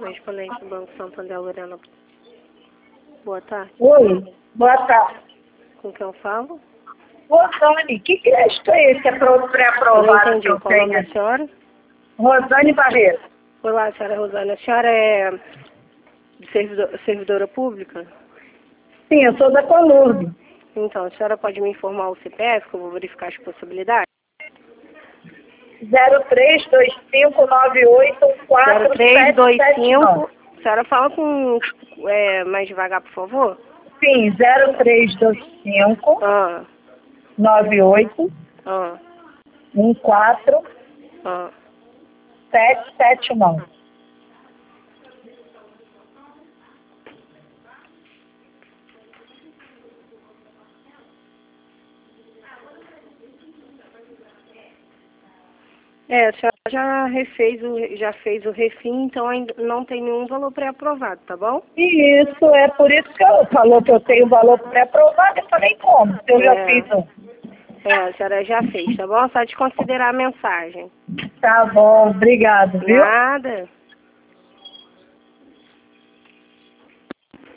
correspondente do Banco Santander, Lorena. Boa tarde. Oi, boa tarde. Com quem eu falo? Rosane, que crédito é esse que é Eu pré-aprovado entendi. que eu Qual o nome da tenho? senhora? Rosane Barreto. Olá, senhora Rosana. A senhora é servidora pública? Sim, eu sou da Conurb. Então, a senhora pode me informar o CPF, que eu vou verificar as possibilidades? 0325981477. 0325. A senhora fala com mais devagar, por favor? Sim, 0325 Ah, 98 ah, 14 ah. 779. A senhora já fez o refim, então ainda não tem nenhum valor pré-aprovado, tá bom? Isso, é por isso que eu falou que eu tenho valor pré-aprovado. Eu falei, como? Se eu já fiz um. A senhora já fez, tá bom? Só de considerar a mensagem. Tá bom, obrigado, viu? Nada.